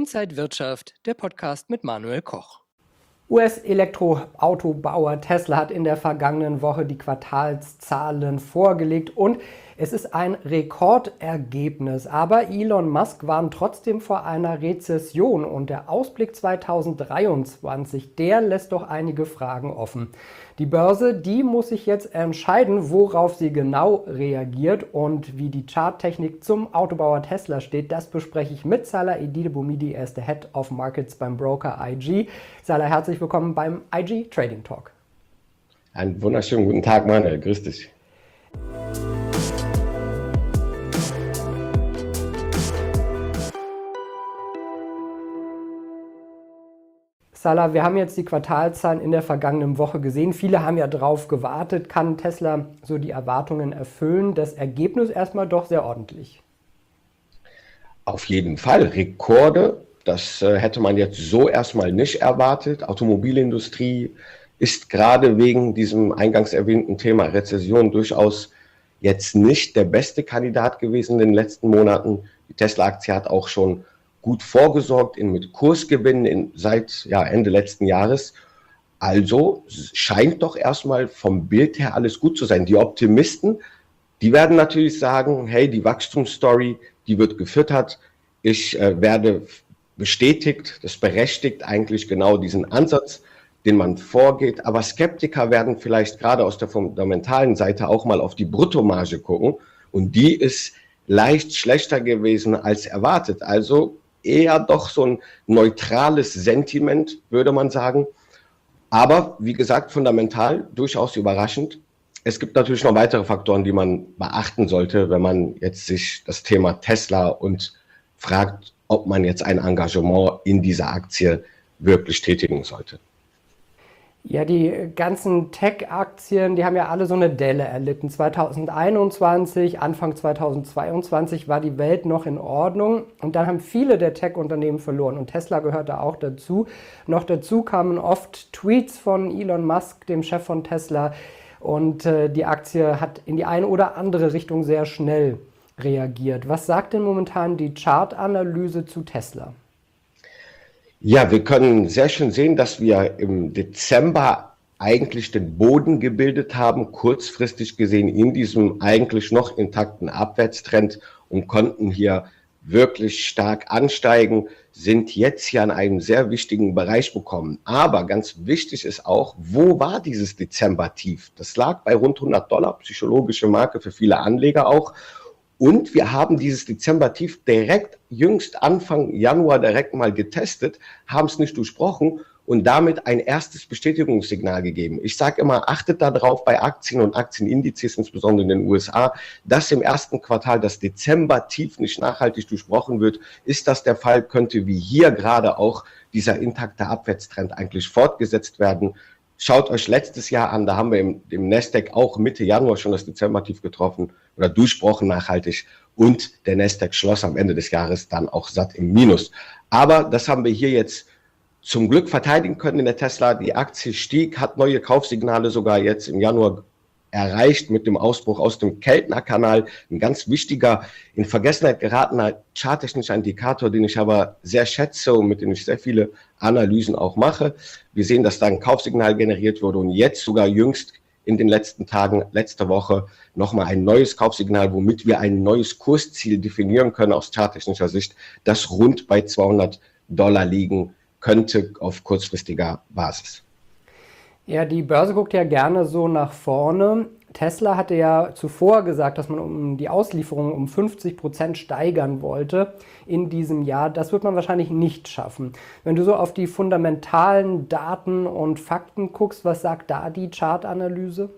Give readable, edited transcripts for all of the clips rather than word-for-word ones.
Inside Wirtschaft, der Podcast mit Manuel Koch. US-Elektroautobauer Tesla hat in der vergangenen Woche die Quartalszahlen vorgelegt und es ist ein Rekordergebnis. Aber Elon Musk warnt trotzdem vor einer Rezession und der Ausblick 2023, der lässt doch einige Fragen offen. Die Börse, die muss sich jetzt entscheiden, worauf sie genau reagiert und wie die Charttechnik zum Autobauer Tesla steht. Das bespreche ich mit Salah Eddine-Boumidi, er ist der Head of Markets beim Broker IG. Salah, herzlich willkommen beim IG Trading Talk. Einen wunderschönen guten Tag, Manuel. Grüß dich. Salah, wir haben jetzt die Quartalzahlen in der vergangenen Woche gesehen. Viele haben ja drauf gewartet. Kann Tesla so die Erwartungen erfüllen? Das Ergebnis erstmal doch sehr ordentlich. Auf jeden Fall. Rekorde, das hätte man jetzt so erstmal nicht erwartet. Automobilindustrie ist gerade wegen diesem eingangs erwähnten Thema Rezession durchaus jetzt nicht der beste Kandidat gewesen in den letzten Monaten. Die Tesla-Aktie hat auch schon gut vorgesorgt mit Kursgewinnen seit Ende letzten Jahres. Also scheint doch erstmal vom Bild her alles gut zu sein. Die Optimisten, die werden natürlich sagen, hey, die Wachstumsstory, die wird gefüttert. Ich werde bestätigt, das berechtigt eigentlich genau diesen Ansatz, den man vorgeht. Aber Skeptiker werden vielleicht gerade aus der fundamentalen Seite auch mal auf die Bruttomarge gucken. Und die ist leicht schlechter gewesen als erwartet. Also eher doch so ein neutrales Sentiment, würde man sagen. Aber wie gesagt, fundamental durchaus überraschend. Es gibt natürlich noch weitere Faktoren, die man beachten sollte, wenn man jetzt sich das Thema Tesla und fragt, ob man jetzt ein Engagement in dieser Aktie wirklich tätigen sollte. Ja, die ganzen Tech-Aktien, die haben ja alle so eine Delle erlitten. 2021, Anfang 2022 war die Welt noch in Ordnung und dann haben viele der Tech-Unternehmen verloren und Tesla gehört da auch dazu. Noch dazu kamen oft Tweets von Elon Musk, dem Chef von Tesla, und die Aktie hat in die eine oder andere Richtung sehr schnell reagiert. Was sagt denn momentan die Chartanalyse zu Tesla? Ja, wir können sehr schön sehen, dass wir im Dezember eigentlich den Boden gebildet haben, kurzfristig gesehen in diesem eigentlich noch intakten Abwärtstrend und konnten hier wirklich stark ansteigen, sind jetzt hier an einem sehr wichtigen Bereich bekommen. Aber ganz wichtig ist auch, wo war dieses Dezember-Tief? Das lag bei rund $100, psychologische Marke für viele Anleger auch. Und wir haben dieses Dezember-Tief direkt jüngst Anfang Januar direkt mal getestet, haben es nicht durchbrochen und damit ein erstes Bestätigungssignal gegeben. Ich sage immer, achtet darauf bei Aktien und Aktienindizes, insbesondere in den USA, dass im ersten Quartal das Dezember-Tief nicht nachhaltig durchbrochen wird. Ist das der Fall, könnte wie hier gerade auch dieser intakte Abwärtstrend eigentlich fortgesetzt werden. Schaut euch letztes Jahr an, da haben wir im Nasdaq auch Mitte Januar schon das Dezember-Tief getroffen oder durchbrochen nachhaltig und der Nasdaq schloss am Ende des Jahres dann auch satt im Minus. Aber das haben wir hier jetzt zum Glück verteidigen können in der Tesla. Die Aktie stieg, hat neue Kaufsignale sogar jetzt im Januar erreicht mit dem Ausbruch aus dem Keltner-Kanal. Ein ganz wichtiger, in Vergessenheit geratener charttechnischer Indikator, den ich aber sehr schätze und mit dem ich sehr viele Analysen auch mache. Wir sehen, dass da ein Kaufsignal generiert wurde und jetzt sogar jüngst in den letzten Tagen, letzte Woche, nochmal ein neues Kaufsignal, womit wir ein neues Kursziel definieren können aus charttechnischer Sicht, das rund bei $200 liegen könnte auf kurzfristiger Basis. Ja, die Börse guckt ja gerne so nach vorne. Tesla hatte ja zuvor gesagt, dass man um die Auslieferung um 50% steigern wollte in diesem Jahr. Das wird man wahrscheinlich nicht schaffen. Wenn du so auf die fundamentalen Daten und Fakten guckst, was sagt da die Chartanalyse?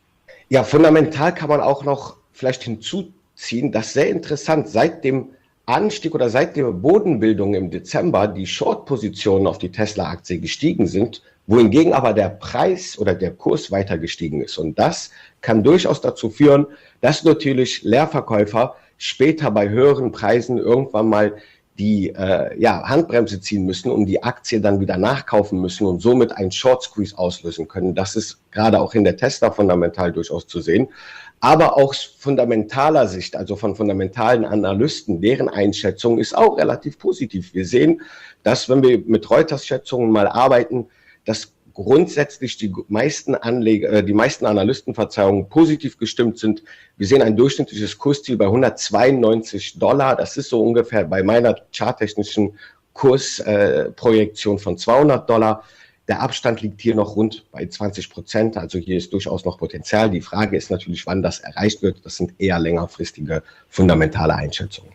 Ja, fundamental kann man auch noch vielleicht hinzuziehen, dass sehr interessant seit dem Anstieg oder seit der Bodenbildung im Dezember die Short-Positionen auf die Tesla-Aktie gestiegen sind, wohingegen aber der Preis oder der Kurs weiter gestiegen ist. Und das kann durchaus dazu führen, dass natürlich Leerverkäufer später bei höheren Preisen irgendwann mal die Handbremse ziehen müssen und die Aktie dann wieder nachkaufen müssen und somit einen Short Squeeze auslösen können. Das ist gerade auch in der Tesla fundamental durchaus zu sehen. Aber auch aus fundamentaler Sicht, also von fundamentalen Analysten, deren Einschätzung ist auch relativ positiv. Wir sehen, dass, wenn wir mit Reuters-Schätzungen mal arbeiten, dass grundsätzlich die meisten Analysten, positiv gestimmt sind. Wir sehen ein durchschnittliches Kursziel bei $192. Das ist so ungefähr bei meiner charttechnischen Kursprojektion von $200. Der Abstand liegt hier noch rund bei 20%, also hier ist durchaus noch Potenzial. Die Frage ist natürlich, wann das erreicht wird. Das sind eher längerfristige, fundamentale Einschätzungen.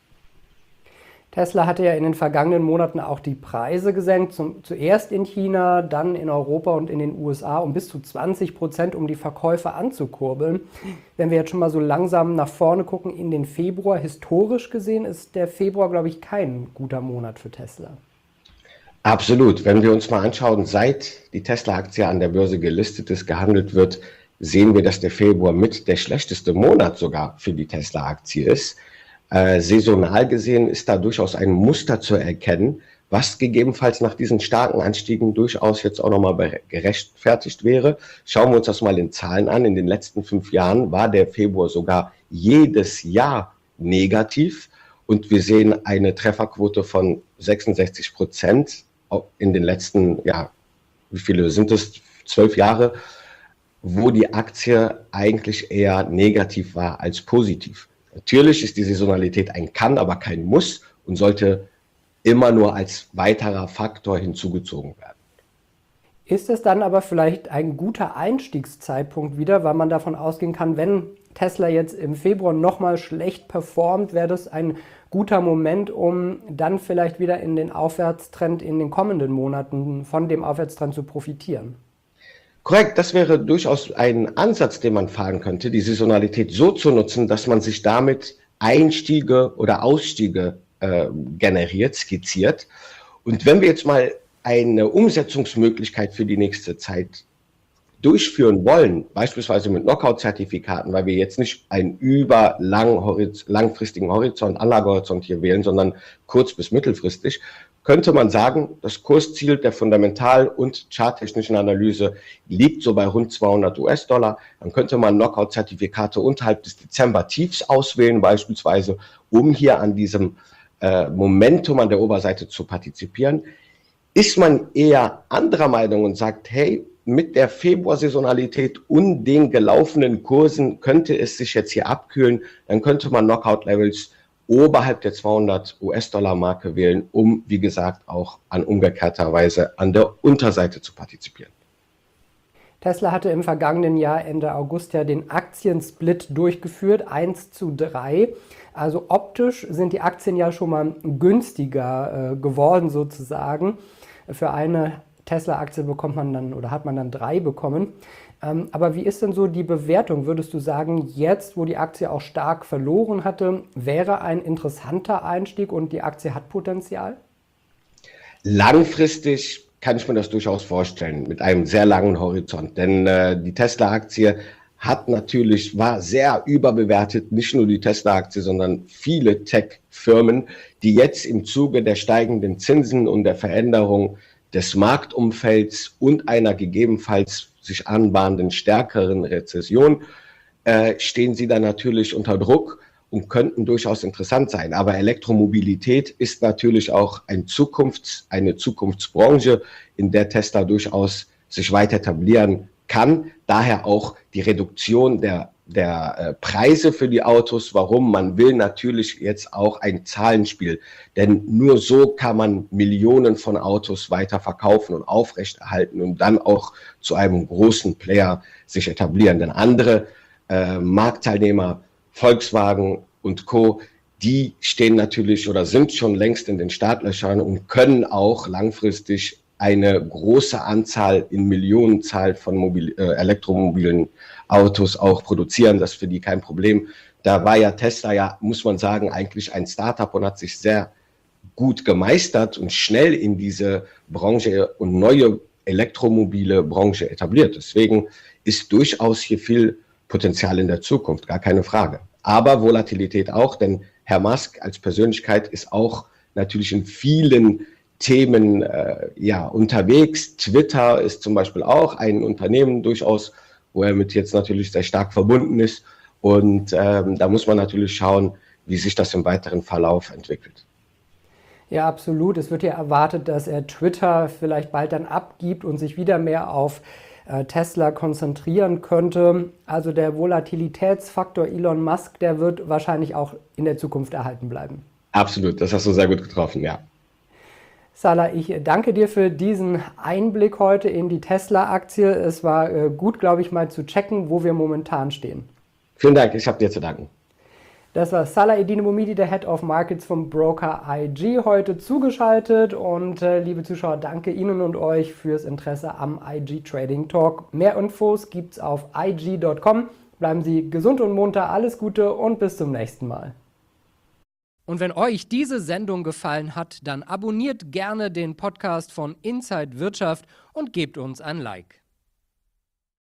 Tesla hatte ja in den vergangenen Monaten auch die Preise gesenkt, zuerst in China, dann in Europa und in den USA um bis zu 20%, um die Verkäufe anzukurbeln. Wenn wir jetzt schon mal so langsam nach vorne gucken in den Februar, historisch gesehen ist der Februar, glaube ich, kein guter Monat für Tesla. Absolut. Wenn wir uns mal anschauen, seit die Tesla-Aktie an der Börse gelistet ist, gehandelt wird, sehen wir, dass der Februar mit der schlechteste Monat sogar für die Tesla-Aktie ist. Saisonal gesehen ist da durchaus ein Muster zu erkennen, was gegebenenfalls nach diesen starken Anstiegen durchaus jetzt auch nochmal gerechtfertigt wäre. Schauen wir uns das mal in Zahlen an. In den letzten 5 Jahren war der Februar sogar jedes Jahr negativ und wir sehen eine Trefferquote von 66% in den letzten, wie viele sind es, 12 Jahre, wo die Aktie eigentlich eher negativ war als positiv. Natürlich ist die Saisonalität ein Kann, aber kein Muss und sollte immer nur als weiterer Faktor hinzugezogen werden. Ist es dann aber vielleicht ein guter Einstiegszeitpunkt wieder, weil man davon ausgehen kann, wenn Tesla jetzt im Februar nochmal schlecht performt, wäre das ein guter Moment, um dann vielleicht wieder in den Aufwärtstrend in den kommenden Monaten von dem Aufwärtstrend zu profitieren? Korrekt, das wäre durchaus ein Ansatz, den man fahren könnte, die Saisonalität so zu nutzen, dass man sich damit Einstiege oder Ausstiege generiert, skizziert. Und wenn wir jetzt mal eine Umsetzungsmöglichkeit für die nächste Zeit durchführen wollen, beispielsweise mit Knockout-Zertifikaten, weil wir jetzt nicht einen langfristigen Anlagehorizont hier wählen, sondern kurz- bis mittelfristig, könnte man sagen, das Kursziel der fundamental- und charttechnischen Analyse liegt so bei rund $200. Dann könnte man Knockout-Zertifikate unterhalb des Dezember-Tiefs auswählen, beispielsweise, um hier an diesem Momentum an der Oberseite zu partizipieren. Ist man eher anderer Meinung und sagt, hey, mit der Februar-Saisonalität und den gelaufenen Kursen könnte es sich jetzt hier abkühlen, dann könnte man Knockout-Levels oberhalb der $200 Marke wählen, um, wie gesagt, auch an umgekehrter Weise an der Unterseite zu partizipieren. Tesla hatte im vergangenen Jahr Ende August ja den Aktiensplit durchgeführt, 1:3. Also optisch sind die Aktien ja schon mal günstiger geworden sozusagen. Für eine Tesla-Aktie bekommt man dann oder hat man dann 3 bekommen. Aber wie ist denn so die Bewertung? Würdest du sagen, jetzt, wo die Aktie auch stark verloren hatte, wäre ein interessanter Einstieg und die Aktie hat Potenzial? Langfristig kann ich mir das durchaus vorstellen, mit einem sehr langen Horizont. Denn die Tesla-Aktie war sehr überbewertet, nicht nur die Tesla-Aktie, sondern viele Tech-Firmen, die jetzt im Zuge der steigenden Zinsen und der Veränderung des Marktumfelds und einer gegebenenfalls sich anbahnenden stärkeren Rezession stehen sie dann natürlich unter Druck und könnten durchaus interessant sein. Aber Elektromobilität ist natürlich auch eine Zukunftsbranche, in der Tesla durchaus sich weiter etablieren kann. Daher auch die Reduktion der Preise für die Autos. Warum? Man will natürlich jetzt auch ein Zahlenspiel, denn nur so kann man Millionen von Autos weiter verkaufen und aufrechterhalten und dann auch zu einem großen Player sich etablieren. Denn andere Marktteilnehmer, Volkswagen und Co., die stehen natürlich oder sind schon längst in den Startlöchern und können auch langfristig eine große Anzahl in Millionenzahl von elektromobilen Autos auch produzieren. Das ist für die kein Problem. Da war ja Tesla, muss man sagen, eigentlich ein Startup und hat sich sehr gut gemeistert und schnell in diese Branche und neue elektromobile Branche etabliert. Deswegen ist durchaus hier viel Potenzial in der Zukunft, gar keine Frage. Aber Volatilität auch, denn Herr Musk als Persönlichkeit ist auch natürlich in vielen Themen unterwegs. Twitter ist zum Beispiel auch ein Unternehmen durchaus, wo er mit jetzt natürlich sehr stark verbunden ist. Und da muss man natürlich schauen, wie sich das im weiteren Verlauf entwickelt. Ja, absolut. Es wird ja erwartet, dass er Twitter vielleicht bald dann abgibt und sich wieder mehr auf Tesla konzentrieren könnte. Also der Volatilitätsfaktor Elon Musk, der wird wahrscheinlich auch in der Zukunft erhalten bleiben. Absolut, das hast du sehr gut getroffen, ja. Salah, ich danke dir für diesen Einblick heute in die Tesla-Aktie. Es war gut, glaube ich, mal zu checken, wo wir momentan stehen. Vielen Dank, ich habe dir zu danken. Das war Salah-Eddine Bouhmidi, der Head of Markets vom Broker IG, heute zugeschaltet. Und liebe Zuschauer, danke Ihnen und euch fürs Interesse am IG Trading Talk. Mehr Infos gibt's auf ig.com. Bleiben Sie gesund und munter, alles Gute und bis zum nächsten Mal. Und wenn euch diese Sendung gefallen hat, dann abonniert gerne den Podcast von Inside Wirtschaft und gebt uns ein Like.